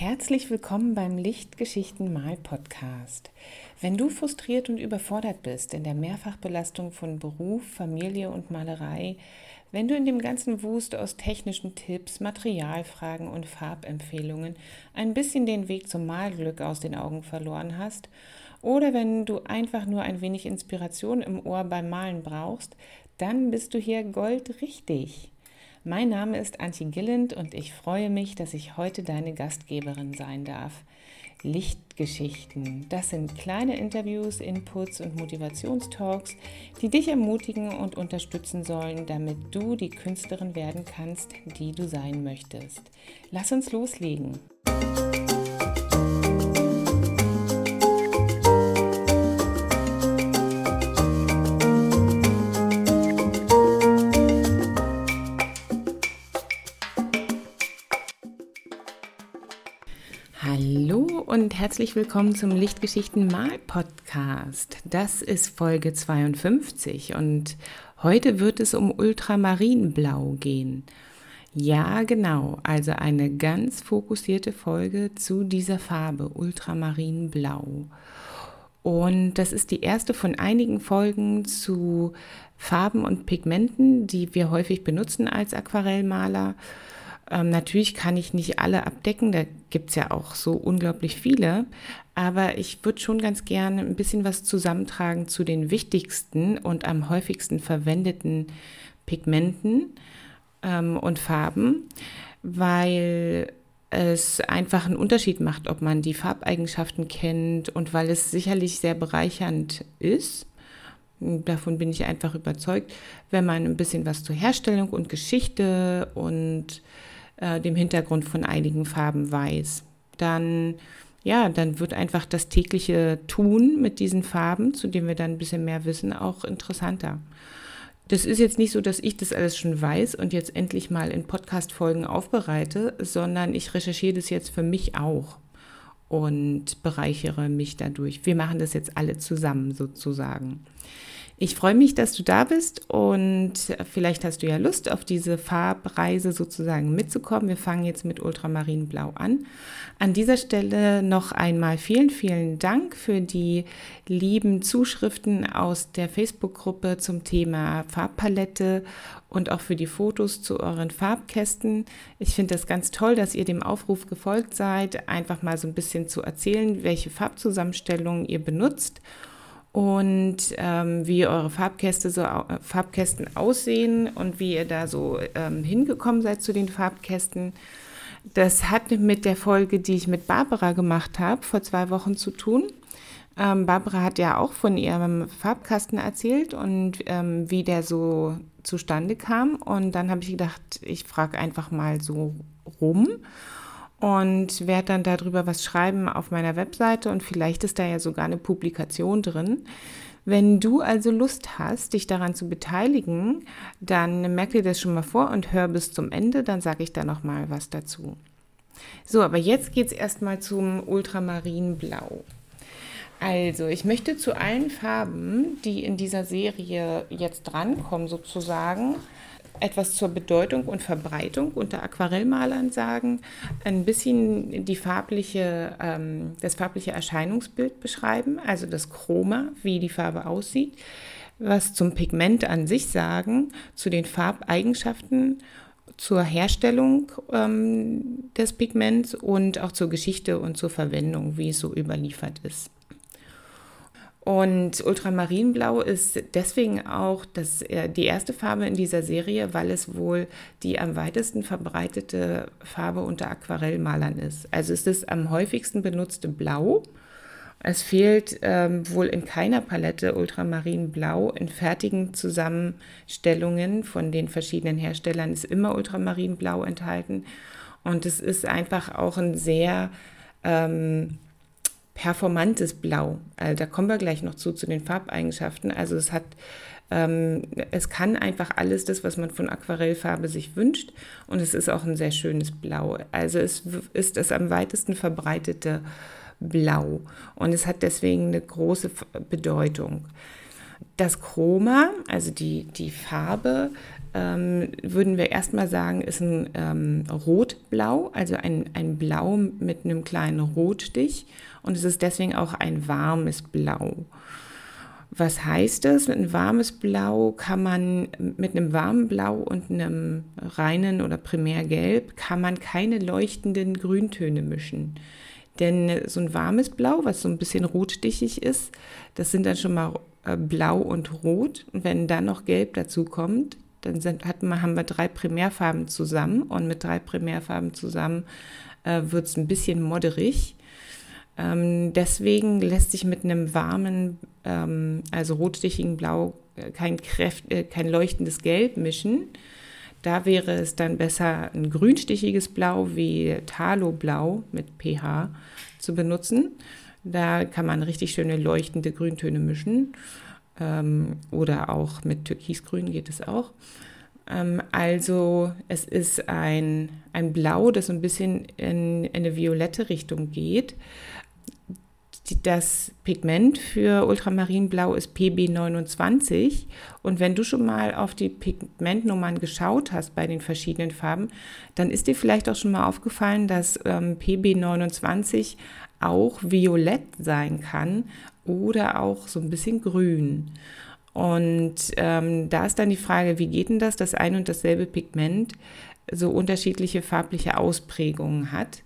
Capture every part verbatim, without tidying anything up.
Herzlich willkommen beim Lichtgeschichten-Mal-Podcast. Wenn du frustriert und überfordert bist in der Mehrfachbelastung von Beruf, Familie und Malerei, wenn du in dem ganzen Wust aus technischen Tipps, Materialfragen und Farbempfehlungen ein bisschen den Weg zum Malglück aus den Augen verloren hast, oder wenn du einfach nur ein wenig Inspiration im Ohr beim Malen brauchst, dann bist du hier goldrichtig. Mein Name ist Antje Gilland und ich freue mich, dass ich heute deine Gastgeberin sein darf. Lichtgeschichten, das sind kleine Interviews, Inputs und Motivationstalks, die dich ermutigen und unterstützen sollen, damit du die Künstlerin werden kannst, die du sein möchtest. Lass uns loslegen. Hallo und herzlich willkommen zum Lichtgeschichten-Mal-Podcast. Das ist Folge zweiundfünfzig und heute wird es um Ultramarinblau gehen. Ja, genau, also eine ganz fokussierte Folge zu dieser Farbe, Ultramarinblau. Und das ist die erste von einigen Folgen zu Farben und Pigmenten, die wir häufig benutzen als Aquarellmaler. Ähm, natürlich kann ich nicht alle abdecken, da gibt es ja auch so unglaublich viele, aber ich würde schon ganz gerne ein bisschen was zusammentragen zu den wichtigsten und am häufigsten verwendeten Pigmenten ähm, und Farben, weil es einfach einen Unterschied macht, ob man die Farbeigenschaften kennt und weil es sicherlich sehr bereichernd ist. Davon bin ich einfach überzeugt, wenn man ein bisschen was zur Herstellung und Geschichte und äh, dem Hintergrund von einigen Farben weiß. Dann, ja, dann wird einfach das tägliche Tun mit diesen Farben, zu dem wir dann ein bisschen mehr wissen, auch interessanter. Das ist jetzt nicht so, dass ich das alles schon weiß und jetzt endlich mal in Podcast-Folgen aufbereite, sondern ich recherchiere das jetzt für mich auch und bereichere mich dadurch. Wir machen das jetzt alle zusammen sozusagen. Ich freue mich, dass du da bist und vielleicht hast du ja Lust, auf diese Farbreise sozusagen mitzukommen. Wir fangen jetzt mit Ultramarinblau an. An dieser Stelle noch einmal vielen, vielen Dank für die lieben Zuschriften aus der Facebook-Gruppe zum Thema Farbpalette und auch für die Fotos zu euren Farbkästen. Ich finde das ganz toll, dass ihr dem Aufruf gefolgt seid, einfach mal so ein bisschen zu erzählen, welche Farbzusammenstellungen ihr benutzt und ähm, wie eure Farbkäste so, äh, Farbkästen aussehen und wie ihr da so ähm, hingekommen seid zu den Farbkästen. Das hat mit der Folge, die ich mit Barbara gemacht habe, vor zwei Wochen zu tun. Ähm, Barbara hat ja auch von ihrem Farbkasten erzählt und ähm, wie der so zustande kam. Und dann habe ich gedacht, ich frage einfach mal so rum und werde dann darüber was schreiben auf meiner Webseite und vielleicht ist da ja sogar eine Publikation drin. Wenn du also Lust hast, dich daran zu beteiligen, dann merk dir das schon mal vor und hör bis zum Ende, dann sage ich da noch mal was dazu. So, aber jetzt geht es erstmal zum Ultramarinblau. Also, ich möchte zu allen Farben, die in dieser Serie jetzt drankommen sozusagen, etwas zur Bedeutung und Verbreitung unter Aquarellmalern sagen, ein bisschen die farbliche, ähm, das farbliche Erscheinungsbild beschreiben, also das Chroma, wie die Farbe aussieht, was zum Pigment an sich sagen, zu den Farbeigenschaften, zur Herstellung ähm, des Pigments und auch zur Geschichte und zur Verwendung, wie es so überliefert ist. Und Ultramarinblau ist deswegen auch das, die erste Farbe in dieser Serie, weil es wohl die am weitesten verbreitete Farbe unter Aquarellmalern ist. Also es ist am häufigsten benutzte Blau. Es fehlt ähm, wohl in keiner Palette Ultramarinblau. In fertigen Zusammenstellungen von den verschiedenen Herstellern ist immer Ultramarinblau enthalten. Und es ist einfach auch ein sehr ähm, performantes Blau. Also da kommen wir gleich noch zu, zu den Farbeigenschaften. Also es hat, ähm, es kann einfach alles das, was man von Aquarellfarbe sich wünscht und es ist auch ein sehr schönes Blau. Also es ist das am weitesten verbreitete Blau und es hat deswegen eine große Bedeutung. Das Chroma, also die, die Farbe, ähm, würden wir erstmal sagen, ist ein ähm, Rotblau, also ein, ein Blau mit einem kleinen Rotstich. Und es ist deswegen auch ein warmes Blau. Was heißt das? Ein warmes Blau kann man, mit einem warmen Blau und einem reinen oder Primärgelb kann man keine leuchtenden Grüntöne mischen. Denn so ein warmes Blau, was so ein bisschen rotstichig ist, das sind dann schon mal Blau und Rot. Und wenn dann noch Gelb dazu kommt, dann sind, hat man, haben wir drei Primärfarben zusammen. Und mit drei Primärfarben zusammen äh, wird es ein bisschen modderig. Ähm, deswegen lässt sich mit einem warmen, ähm, also rotstichigen Blau kein, Kräft, äh, kein leuchtendes Gelb mischen. Da wäre es dann besser, ein grünstichiges Blau wie Thaloblau mit pH zu benutzen. Da kann man richtig schöne leuchtende Grüntöne mischen. Ähm, oder auch mit Türkisgrün geht es auch. Ähm, also es ist ein, ein Blau, das so ein bisschen in, in eine violette Richtung geht. Das Pigment für Ultramarinblau ist P B neunundzwanzig und wenn du schon mal auf die Pigmentnummern geschaut hast bei den verschiedenen Farben, dann ist dir vielleicht auch schon mal aufgefallen, dass ähm, P B neunundzwanzig auch violett sein kann oder auch so ein bisschen grün. Und ähm, da ist dann die Frage, wie geht denn das, dass ein und dasselbe Pigment so unterschiedliche farbliche Ausprägungen hat?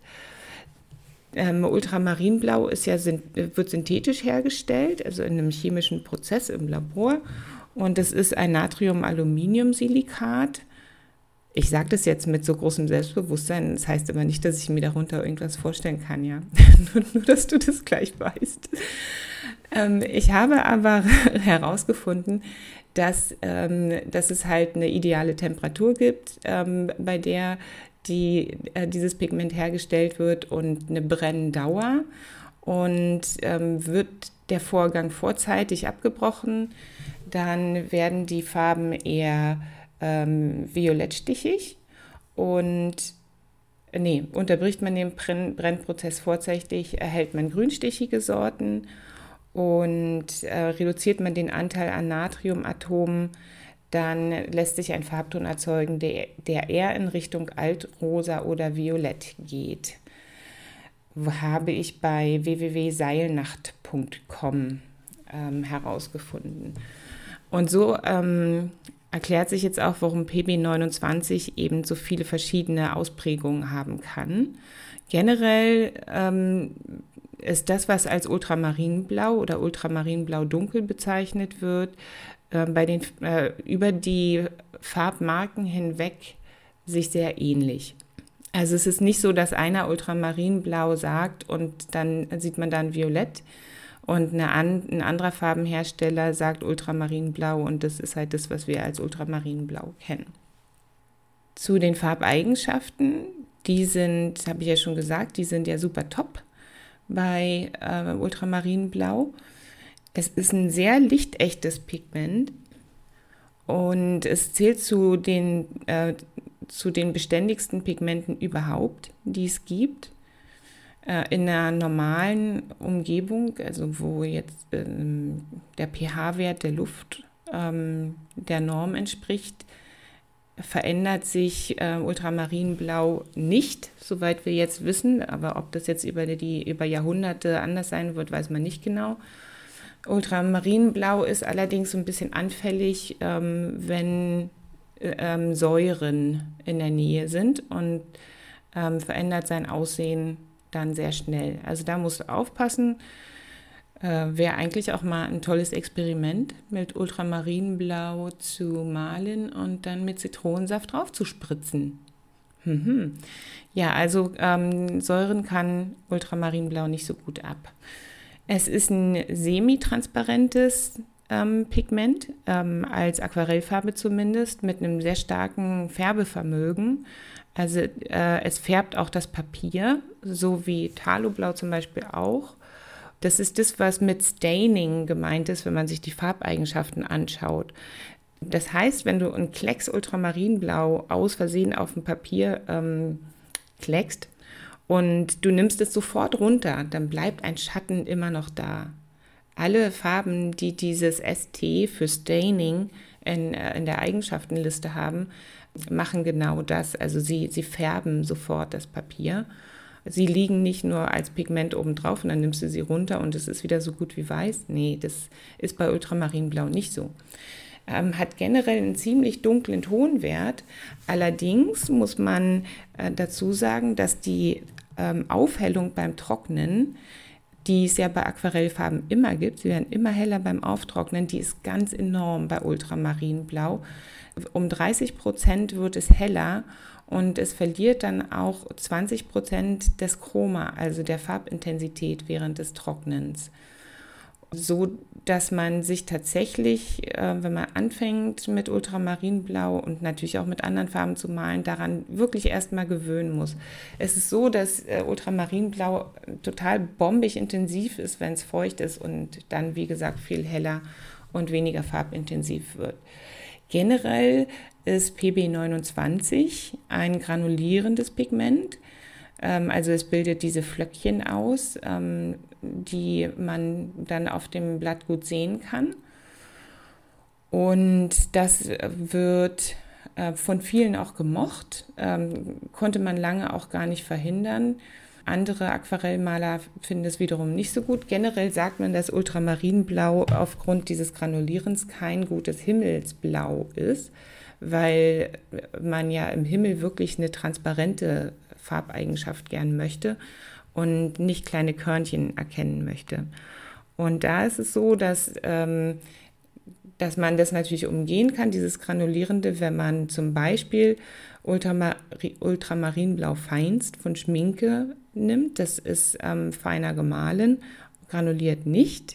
Ähm, Ultramarinblau ist ja, wird synthetisch hergestellt, also in einem chemischen Prozess im Labor. Und das ist ein Natrium-Aluminium-Silikat. Ich sage das jetzt mit so großem Selbstbewusstsein, das heißt aber nicht, dass ich mir darunter irgendwas vorstellen kann, ja. nur, nur, dass du das gleich weißt. Ähm, ich habe aber herausgefunden, dass, ähm, dass es halt eine ideale Temperatur gibt, ähm, bei der die, äh, dieses Pigment hergestellt wird und eine Brenndauer. Und ähm, wird der Vorgang vorzeitig abgebrochen, dann werden die Farben eher ähm, violettstichig und nee, unterbricht man den Brenn- Brennprozess vorzeitig, erhält man grünstichige Sorten und äh, reduziert man den Anteil an Natriumatomen, dann lässt sich ein Farbton erzeugen, der, der eher in Richtung Altrosa oder Violett geht. Habe ich bei w w w punkt seilnacht punkt com ähm, herausgefunden. Und so ähm, erklärt sich jetzt auch, warum P B neunundzwanzig eben so viele verschiedene Ausprägungen haben kann. Generell ähm, ist das, was als Ultramarinblau oder Ultramarinblau dunkel bezeichnet wird, äh, bei den, äh, über die Farbmarken hinweg sich sehr ähnlich. Also es ist nicht so, dass einer Ultramarinblau sagt und dann sieht man dann Violett und eine an, ein anderer Farbenhersteller sagt Ultramarinblau und das ist halt das, was wir als Ultramarinblau kennen. Zu den Farbeigenschaften, die sind, habe ich ja schon gesagt, die sind ja super top bei äh, Ultramarinblau. Es ist ein sehr lichtechtes Pigment und es zählt zu den, äh, zu den beständigsten Pigmenten überhaupt, die es gibt. Äh, in einer normalen Umgebung, also wo jetzt ähm, der pH-Wert der Luft ähm, der Norm entspricht, verändert sich äh, Ultramarinblau nicht, soweit wir jetzt wissen. Aber ob das jetzt über, die, über Jahrhunderte anders sein wird, weiß man nicht genau. Ultramarinblau ist allerdings so ein bisschen anfällig, ähm, wenn ähm, Säuren in der Nähe sind und ähm, verändert sein Aussehen dann sehr schnell. Also da musst du aufpassen. Äh, wäre eigentlich auch mal ein tolles Experiment, mit Ultramarinblau zu malen und dann mit Zitronensaft drauf zu spritzen. Mhm. Ja, also ähm, Säuren kann Ultramarinblau nicht so gut ab. Es ist ein semitransparentes ähm, Pigment, ähm, als Aquarellfarbe zumindest, mit einem sehr starken Färbevermögen. Also äh, es färbt auch das Papier, so wie Thaloblau zum Beispiel auch. Das ist das, was mit Staining gemeint ist, wenn man sich die Farbeigenschaften anschaut. Das heißt, wenn du ein Klecks Ultramarinblau aus Versehen auf dem Papier ähm, kleckst und du nimmst es sofort runter, dann bleibt ein Schatten immer noch da. alle Farben, die dieses S T für Staining in, in der Eigenschaftenliste haben, machen genau das. Also sie, sie färben sofort das Papier. Sie liegen nicht nur als Pigment oben drauf und dann nimmst du sie runter und es ist wieder so gut wie weiß. Nee, das ist bei Ultramarinblau nicht so. Ähm, hat generell einen ziemlich dunklen Tonwert. Allerdings muss man äh, dazu sagen, dass die ähm, Aufhellung beim Trocknen, die es ja bei Aquarellfarben immer gibt, sie werden immer heller beim Auftrocknen, die ist ganz enorm bei Ultramarinblau. Um dreißig Prozent wird es heller und es verliert dann auch zwanzig Prozent des Chroma, also der Farbintensität während des Trocknens. So, dass man sich tatsächlich, äh, wenn man anfängt mit Ultramarinblau und natürlich auch mit anderen Farben zu malen, daran wirklich erstmal gewöhnen muss. Es ist so, dass äh, Ultramarinblau total bombig intensiv ist, wenn es feucht ist und dann, wie gesagt, viel heller und weniger farbintensiv wird. Generell ist P B neunundzwanzig ein granulierendes Pigment. Also es bildet diese Flöckchen aus, die man dann auf dem Blatt gut sehen kann. Und das wird von vielen auch gemocht, konnte man lange auch gar nicht verhindern. Andere Aquarellmaler finden es wiederum nicht so gut. Generell sagt man, dass Ultramarinblau aufgrund dieses Granulierens kein gutes Himmelsblau ist, weil man ja im Himmel wirklich eine transparente Farbeigenschaft gern möchte und nicht kleine Körnchen erkennen möchte. Und da ist es so, dass, ähm, dass man das natürlich umgehen kann, dieses Granulierende, wenn man zum Beispiel Ultramar- Ultramarinblau Feinst von Schminke nimmt. Das ist ähm, feiner gemahlen, granuliert nicht.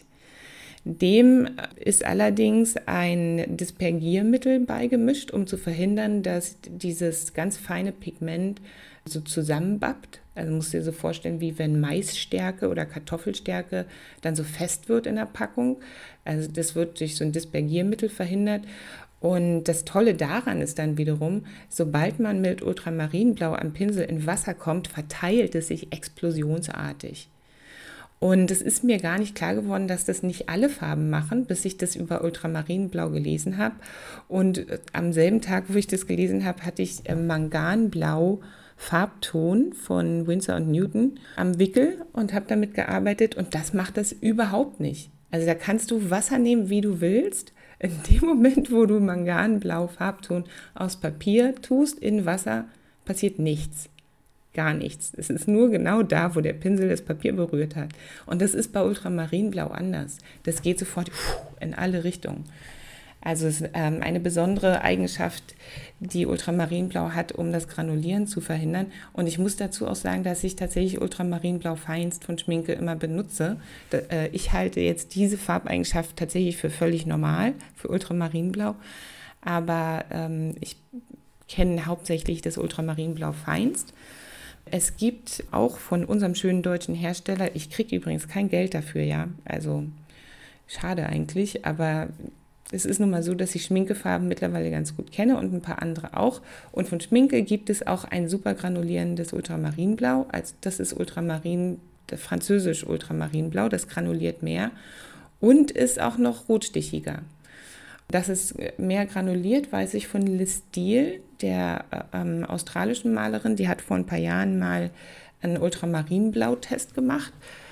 Dem ist allerdings ein Dispergiermittel beigemischt, um zu verhindern, dass dieses ganz feine Pigment so zusammenbappt. Also musst du dir so vorstellen, wie wenn Maisstärke oder Kartoffelstärke dann so fest wird in der Packung. Also das wird durch so ein Dispergiermittel verhindert. Und das Tolle daran ist dann wiederum, sobald man mit Ultramarinblau am Pinsel in Wasser kommt, verteilt es sich explosionsartig. Und es ist mir gar nicht klar geworden, dass das nicht alle Farben machen, bis ich das über Ultramarinblau gelesen habe. Und am selben Tag, wo ich das gelesen habe, hatte ich Manganblau Farbton von Winsor und Newton am Wickel und habe damit gearbeitet. Und das macht das überhaupt nicht. Also da kannst du Wasser nehmen, wie du willst. In dem Moment, wo du Manganblau Farbton aus Papier tust, in Wasser, passiert nichts. Gar nichts. Es ist nur genau da, wo der Pinsel das Papier berührt hat. Und das ist bei Ultramarinblau anders. Das geht sofort in alle Richtungen. Also es ist ähm, eine besondere Eigenschaft, die Ultramarinblau hat, um das Granulieren zu verhindern. Und ich muss dazu auch sagen, dass ich tatsächlich Ultramarinblau Feinst von Schminke immer benutze. Da, äh, ich halte jetzt diese Farbeigenschaft tatsächlich für völlig normal, für Ultramarinblau. Aber ähm, ich kenne hauptsächlich das Ultramarinblau Feinst. Es gibt auch von unserem schönen deutschen Hersteller, ich kriege übrigens kein Geld dafür, ja, also schade eigentlich, aber es ist nun mal so, dass ich Schminkefarben mittlerweile ganz gut kenne und ein paar andere auch. Und von Schminke gibt es auch ein super granulierendes Ultramarinblau, also das ist Ultramarin, das französisch Ultramarinblau, das granuliert mehr und ist auch noch rotstichiger. Dass es mehr granuliert, weiß ich von Liz Steele, der ähm, australischen Malerin. Die hat vor ein paar Jahren mal einen Ultramarinblau-Test gemacht,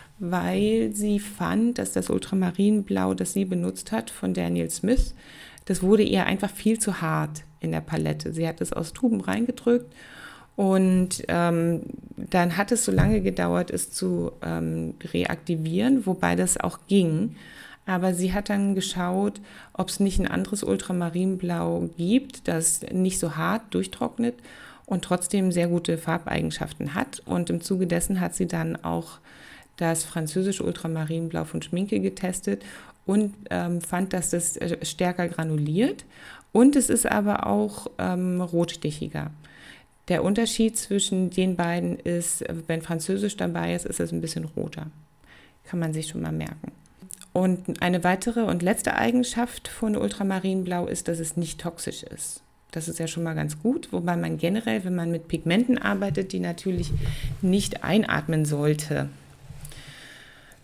weil sie fand, dass das Ultramarinblau, das sie benutzt hat, von Daniel Smith, das wurde ihr einfach viel zu hart in der Palette. Sie hat es aus Tuben reingedrückt und ähm, dann hat es so lange gedauert, es zu ähm, reaktivieren, wobei das auch ging. Aber sie hat dann geschaut, ob es nicht ein anderes Ultramarinblau gibt, das nicht so hart durchtrocknet und trotzdem sehr gute Farbeigenschaften hat. Und im Zuge dessen hat sie dann auch das französische Ultramarinblau von Schminke getestet und ähm, fand, dass das stärker granuliert. Und es ist aber auch ähm, rotstichiger. Der Unterschied zwischen den beiden ist, wenn Französisch dabei ist, ist es ein bisschen roter. Kann man sich schon mal merken. Und eine weitere und letzte Eigenschaft von Ultramarinblau ist, dass es nicht toxisch ist. Das ist ja schon mal ganz gut, wobei man generell, wenn man mit Pigmenten arbeitet, die natürlich nicht einatmen sollte.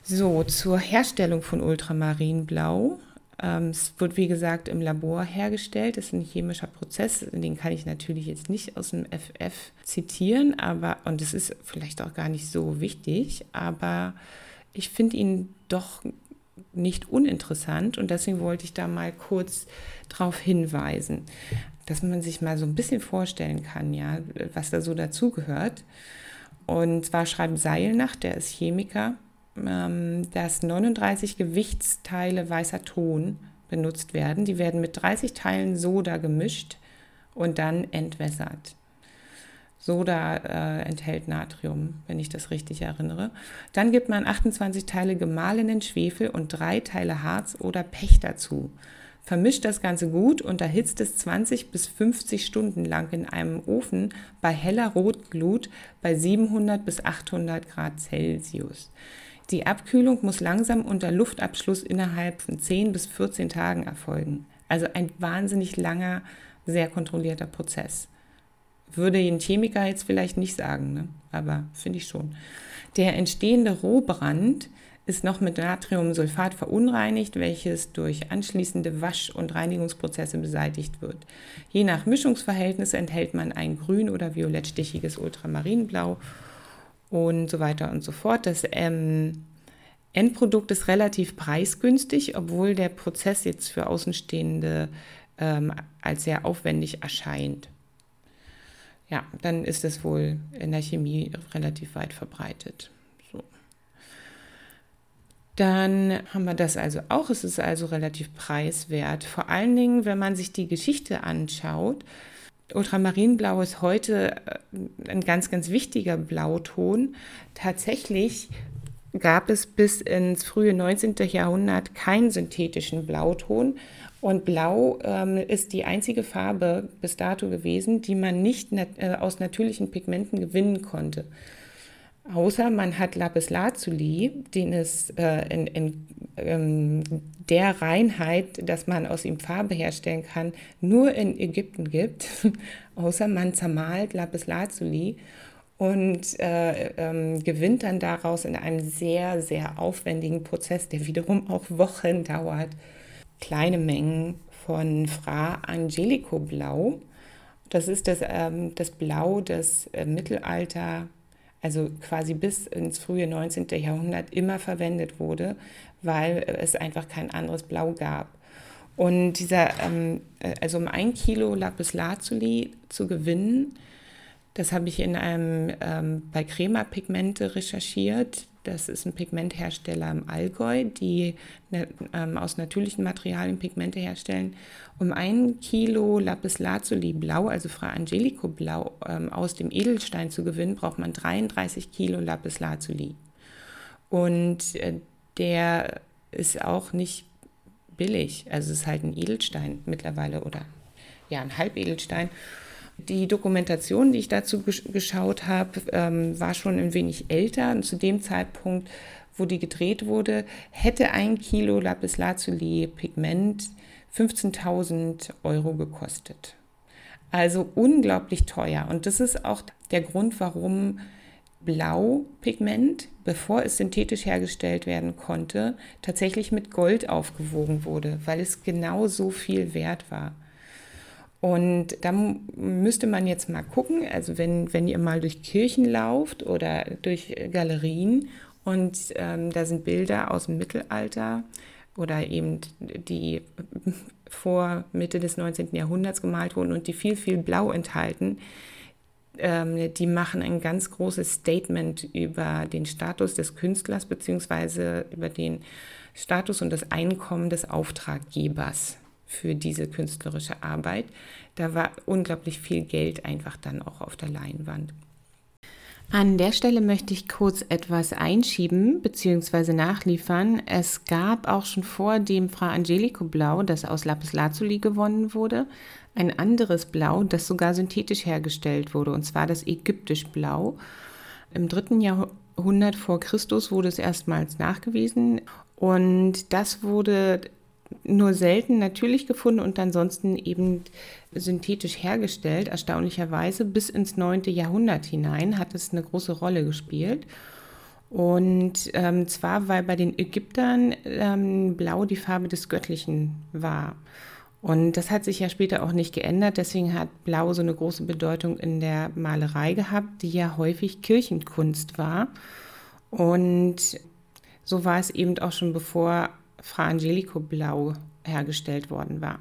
So, zur Herstellung von Ultramarinblau. Ähm, es wird, wie gesagt, im Labor hergestellt. Das ist ein chemischer Prozess, den kann ich natürlich jetzt nicht aus dem F F zitieren, aber, und es ist vielleicht auch gar nicht so wichtig, aber ich finde ihn doch nicht uninteressant und deswegen wollte ich da mal kurz drauf hinweisen, dass man sich mal so ein bisschen vorstellen kann, ja, was da so dazugehört. Und zwar schreibt Seilnacht, der ist Chemiker, dass neununddreißig Gewichtsteile weißer Ton benutzt werden. Die werden mit dreißig Teilen Soda gemischt und dann entwässert. Soda äh, enthält Natrium, wenn ich das richtig erinnere. Dann gibt man achtundzwanzig Teile gemahlenen Schwefel und drei Teile Harz oder Pech dazu. Vermischt das Ganze gut und erhitzt es zwanzig bis fünfzig Stunden lang in einem Ofen bei heller Rotglut bei siebenhundert bis achthundert Grad Celsius. Die Abkühlung muss langsam unter Luftabschluss innerhalb von zehn bis vierzehn Tagen erfolgen. Also ein wahnsinnig langer, sehr kontrollierter Prozess. Würde ein Chemiker jetzt vielleicht nicht sagen, ne? Aber finde ich schon. Der entstehende Rohbrand ist noch mit Natriumsulfat verunreinigt, welches durch anschließende Wasch- und Reinigungsprozesse beseitigt wird. Je nach Mischungsverhältnis enthält man ein grün- oder violettstichiges Ultramarinblau und so weiter und so fort. Das ähm, Endprodukt ist relativ preisgünstig, obwohl der Prozess jetzt für Außenstehende ähm, als sehr aufwendig erscheint. Ja, dann ist es wohl in der Chemie relativ weit verbreitet. So. Dann haben wir das also auch. Es ist also relativ preiswert. Vor allen Dingen, wenn man sich die Geschichte anschaut. Ultramarinblau ist heute ein ganz, ganz wichtiger Blauton. Tatsächlich gab es bis ins frühe neunzehnte. Jahrhundert keinen synthetischen Blauton. Und Blau ähm, ist die einzige Farbe bis dato gewesen, die man nicht nat- äh, aus natürlichen Pigmenten gewinnen konnte. Außer man hat Lapislazuli, den es äh, in, in ähm, der Reinheit, dass man aus ihm Farbe herstellen kann, nur in Ägypten gibt. Außer man zermahlt Lapislazuli und äh, ähm, gewinnt dann daraus in einem sehr, sehr aufwendigen Prozess, der wiederum auch Wochen dauert, kleine Mengen von Fra Angelico Blau. Das ist das, ähm, das Blau des äh, Mittelalter, also quasi bis ins frühe neunzehnte. Jahrhundert immer verwendet wurde, weil es einfach kein anderes Blau gab. Und dieser, ähm, also um ein Kilo Lapislazuli zu gewinnen, das habe ich in einem ähm, bei Crema Pigmente recherchiert. Das ist ein Pigmenthersteller im Allgäu, die ne, ähm, aus natürlichen Materialien Pigmente herstellen. Um ein Kilo Lapislazuli Blau, also Fra Angelico Blau, ähm, aus dem Edelstein zu gewinnen, braucht man dreiunddreißig Kilo Lapislazuli. Und äh, der ist auch nicht billig. Also es ist halt ein Edelstein mittlerweile oder ja, ein Halbedelstein. Die Dokumentation, die ich dazu geschaut habe, ähm, war schon ein wenig älter. Und zu dem Zeitpunkt, wo die gedreht wurde, hätte ein Kilo Lapislazuli Pigment fünfzehntausend Euro gekostet. Also unglaublich teuer. Und das ist auch der Grund, warum Blaupigment, bevor es synthetisch hergestellt werden konnte, tatsächlich mit Gold aufgewogen wurde, weil es genau so viel wert war. Und da müsste man jetzt mal gucken, also wenn, wenn ihr mal durch Kirchen lauft oder durch Galerien und ähm, da sind Bilder aus dem Mittelalter oder eben die vor Mitte des neunzehnten. Jahrhunderts gemalt wurden und die viel, viel Blau enthalten, ähm, die machen ein ganz großes Statement über den Status des Künstlers beziehungsweise über den Status und das Einkommen des Auftraggebers für diese künstlerische Arbeit. Da war unglaublich viel Geld einfach dann auch auf der Leinwand. An der Stelle möchte ich kurz etwas einschieben bzw. nachliefern. Es gab auch schon vor dem Fra Angelico Blau, das aus Lapislazuli gewonnen wurde, ein anderes Blau, das sogar synthetisch hergestellt wurde, und zwar das Ägyptisch Blau. Im dritten Jahrhundert vor Christus wurde es erstmals nachgewiesen und das wurde nur selten natürlich gefunden und ansonsten eben synthetisch hergestellt. Erstaunlicherweise bis ins neunte. Jahrhundert hinein hat es eine große Rolle gespielt. Und ähm, zwar, weil bei den Ägyptern ähm, Blau die Farbe des Göttlichen war. Und das hat sich ja später auch nicht geändert. Deswegen hat Blau so eine große Bedeutung in der Malerei gehabt, die ja häufig Kirchenkunst war. Und so war es eben auch schon bevor Fra Angelico Blau hergestellt worden war.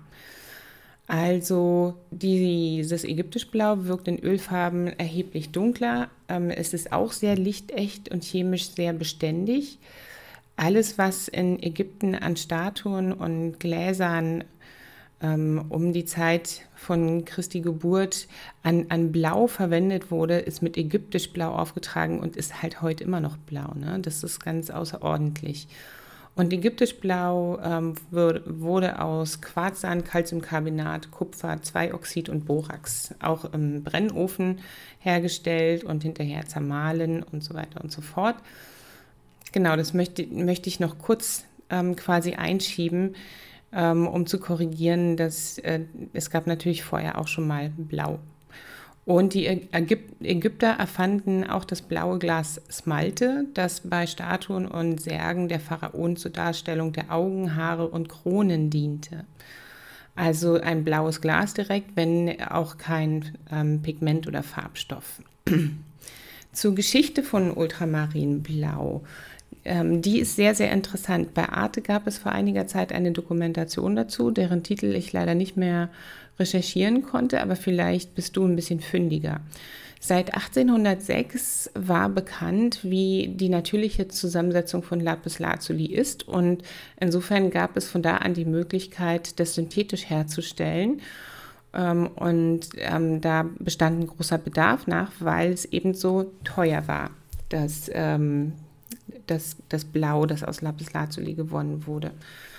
Also dieses ägyptische Blau wirkt in Ölfarben erheblich dunkler. Ähm, es ist auch sehr lichtecht und chemisch sehr beständig. Alles, was in Ägypten an Statuen und Gläsern ähm, um die Zeit von Christi Geburt an, an Blau verwendet wurde, ist mit ägyptisch Blau aufgetragen und ist halt heute immer noch blau. Ne? Das ist ganz außerordentlich. Und ägyptisch Blau ähm, wurde aus Quarzsand, Calciumcarbonat, Kupfer, Zweioxid und Borax auch im Brennofen hergestellt und hinterher zermahlen und so weiter und so fort. Genau, das möchte, möchte ich noch kurz ähm, quasi einschieben, ähm, um zu korrigieren, dass äh, es gab natürlich vorher auch schon mal Blau. Und die Ägyp- Ägypter erfanden auch das blaue Glas Smalte, das bei Statuen und Särgen der Pharaonen zur Darstellung der Augen, Haare und Kronen diente. Also ein blaues Glas direkt, wenn auch kein ähm, Pigment oder Farbstoff. Zur Geschichte von Ultramarinblau. Ähm, die ist sehr, sehr interessant. Bei Arte gab es vor einiger Zeit eine Dokumentation dazu, deren Titel ich leider nicht mehr recherchieren konnte, aber vielleicht bist du ein bisschen fündiger. Seit achtzehnhundertsechs war bekannt, wie die natürliche Zusammensetzung von Lapislazuli ist, und insofern gab es von da an die Möglichkeit, das synthetisch herzustellen. Ähm, und ähm, da bestand ein großer Bedarf nach, weil es eben so teuer war, das, ähm, das, das Blau, das aus Lapislazuli gewonnen wurde.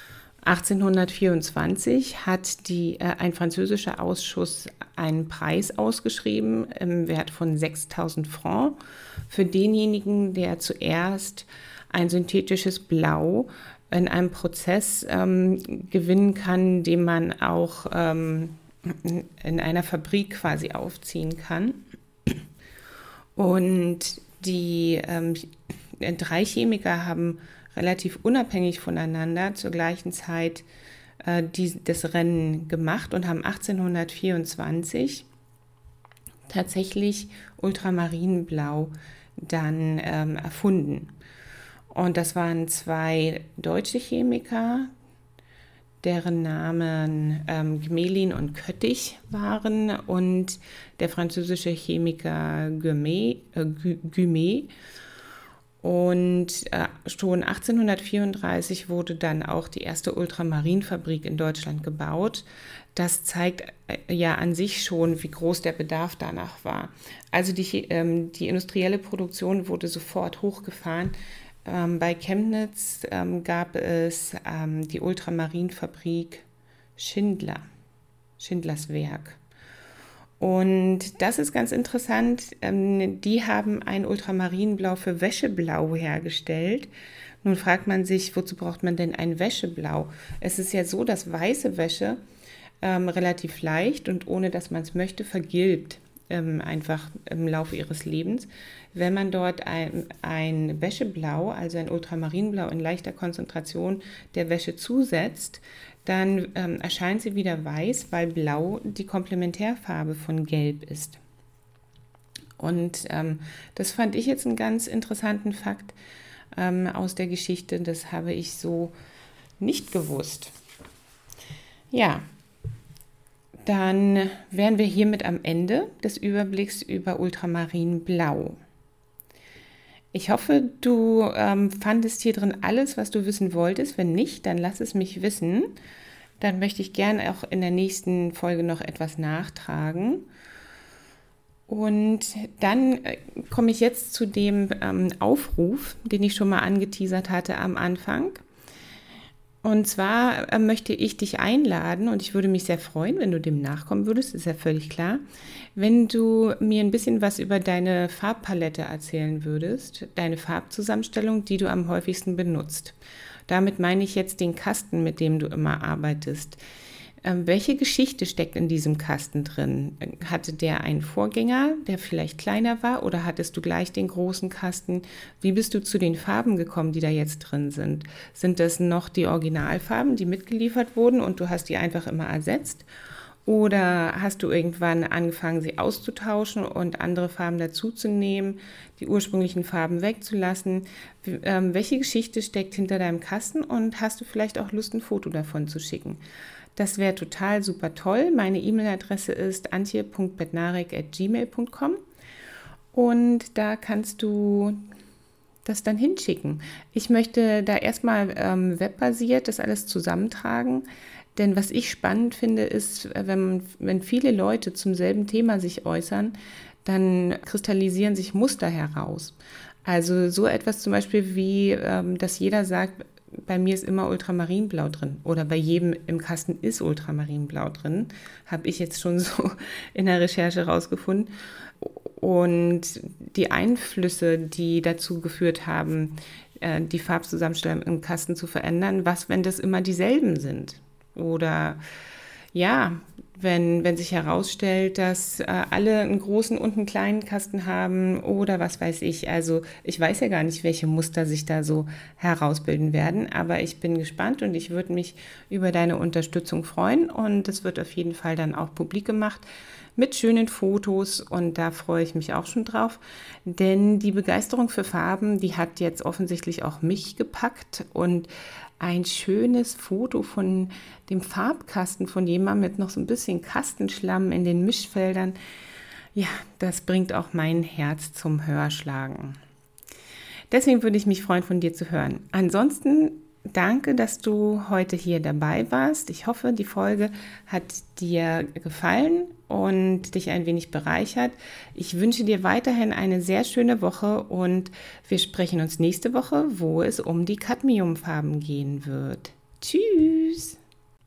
achtzehnhundertvierundzwanzig hat die, äh, ein französischer Ausschuss einen Preis ausgeschrieben im Wert von sechstausend Francs für denjenigen, der zuerst ein synthetisches Blau in einem Prozess ähm, gewinnen kann, den man auch ähm, in einer Fabrik quasi aufziehen kann. Und die ähm, drei Chemiker haben relativ unabhängig voneinander zur gleichen Zeit äh, die, das Rennen gemacht und haben achtzehnhundertvierundzwanzig tatsächlich Ultramarinblau dann ähm, erfunden. Und das waren zwei deutsche Chemiker, deren Namen ähm, Gmelin und Köttich waren, und der französische Chemiker Gumet. Äh, Gumet. Und äh, schon achtzehnhundertvierunddreißig wurde dann auch die erste Ultramarinfabrik in Deutschland gebaut. Das zeigt äh, ja an sich schon, wie groß der Bedarf danach war. Also die, ähm, die industrielle Produktion wurde sofort hochgefahren. Ähm, bei Chemnitz ähm, gab es ähm, die Ultramarinfabrik Schindler, Schindlers Werk. Und das ist ganz interessant, ähm, die haben ein Ultramarinblau für Wäscheblau hergestellt. Nun fragt man sich, wozu braucht man denn ein Wäscheblau? Es ist ja so, dass weiße Wäsche ähm, relativ leicht und ohne dass man es möchte, vergilbt ähm, einfach im Laufe ihres Lebens. Wenn man dort ein, ein Wäscheblau, also ein Ultramarinblau in leichter Konzentration der Wäsche zusetzt, dann ähm, erscheint sie wieder weiß, weil Blau die Komplementärfarbe von Gelb ist. Und ähm, das fand ich jetzt einen ganz interessanten Fakt ähm, aus der Geschichte. Das habe ich so nicht gewusst. Ja, dann wären wir hiermit am Ende des Überblicks über Ultramarinblau. Ich hoffe, du ähm, fandest hier drin alles, was du wissen wolltest. Wenn nicht, dann lass es mich wissen. Dann möchte ich gerne auch in der nächsten Folge noch etwas nachtragen. Und dann äh, komme ich jetzt zu dem ähm, Aufruf, den ich schon mal angeteasert hatte am Anfang. Und zwar äh, möchte ich dich einladen, und ich würde mich sehr freuen, wenn du dem nachkommen würdest, ist ja völlig klar, wenn du mir ein bisschen was über deine Farbpalette erzählen würdest, deine Farbzusammenstellung, die du am häufigsten benutzt. Damit meine ich jetzt den Kasten, mit dem du immer arbeitest. Ähm, welche Geschichte steckt in diesem Kasten drin? Hatte der einen Vorgänger, der vielleicht kleiner war, oder hattest du gleich den großen Kasten? Wie bist du zu den Farben gekommen, die da jetzt drin sind? Sind das noch die Originalfarben, die mitgeliefert wurden und du hast die einfach immer ersetzt? Oder hast du irgendwann angefangen, sie auszutauschen und andere Farben dazuzunehmen, die ursprünglichen Farben wegzulassen? Wie, ähm, welche Geschichte steckt hinter deinem Kasten und hast du vielleicht auch Lust, ein Foto davon zu schicken? Das wäre total super toll. Meine E-Mail-Adresse ist antje punkt bednarek at gmail punkt com und da kannst du das dann hinschicken. Ich möchte da erstmal ähm, webbasiert das alles zusammentragen. Denn was ich spannend finde, ist, wenn, wenn viele Leute zum selben Thema sich äußern, dann kristallisieren sich Muster heraus. Also so etwas zum Beispiel wie, ähm, dass jeder sagt, bei mir ist immer Ultramarinblau drin oder bei jedem im Kasten ist Ultramarinblau drin, habe ich jetzt schon so in der Recherche rausgefunden. Und die Einflüsse, die dazu geführt haben, äh, die Farbzusammenstellung im Kasten zu verändern, was, wenn das immer dieselben sind? Oder ja, wenn, wenn sich herausstellt, dass äh, alle einen großen und einen kleinen Kasten haben oder was weiß ich. Also ich weiß ja gar nicht, welche Muster sich da so herausbilden werden, aber ich bin gespannt und ich würde mich über deine Unterstützung freuen und es wird auf jeden Fall dann auch publik gemacht mit schönen Fotos und da freue ich mich auch schon drauf, denn die Begeisterung für Farben, die hat jetzt offensichtlich auch mich gepackt und ein schönes Foto von dem Farbkasten von jemandem mit noch so ein bisschen Kastenschlamm in den Mischfeldern. Ja, das bringt auch mein Herz zum Höherschlagen. Deswegen würde ich mich freuen, von dir zu hören. Ansonsten danke, dass du heute hier dabei warst. Ich hoffe, die Folge hat dir gefallen und dich ein wenig bereichert. Ich wünsche dir weiterhin eine sehr schöne Woche und wir sprechen uns nächste Woche, wo es um die Cadmiumfarben gehen wird. Tschüss!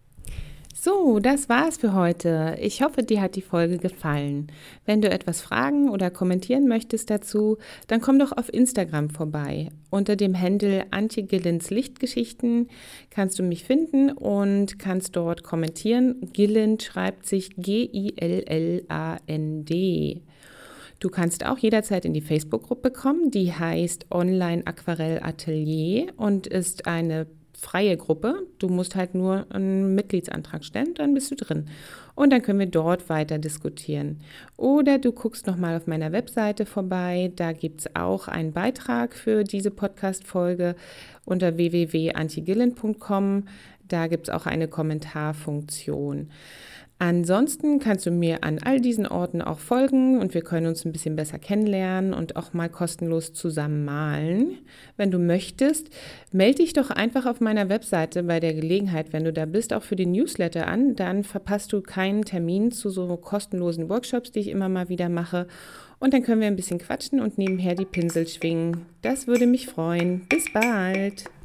So, das war's für heute. Ich hoffe, dir hat die Folge gefallen. Wenn du etwas fragen oder kommentieren möchtest dazu, dann komm doch auf Instagram vorbei. Unter dem Handle Antje Gillens Lichtgeschichten kannst du mich finden und kannst dort kommentieren. Gillen schreibt sich G I L L A N D. Du kannst auch jederzeit in die Facebook-Gruppe kommen, die heißt Online Aquarell Atelier und ist eine freie Gruppe. Du musst halt nur einen Mitgliedsantrag stellen, dann bist du drin. Und dann können wir dort weiter diskutieren. Oder du guckst nochmal auf meiner Webseite vorbei. Da gibt es auch einen Beitrag für diese Podcast-Folge unter w w w punkt antje gillen punkt com. Da gibt es auch eine Kommentarfunktion. Ansonsten kannst du mir an all diesen Orten auch folgen und wir können uns ein bisschen besser kennenlernen und auch mal kostenlos zusammen malen. Wenn du möchtest, melde dich doch einfach auf meiner Webseite bei der Gelegenheit, wenn du da bist, auch für den Newsletter an. Dann verpasst du keinen Termin zu so kostenlosen Workshops, die ich immer mal wieder mache. Und dann können wir ein bisschen quatschen und nebenher die Pinsel schwingen. Das würde mich freuen. Bis bald!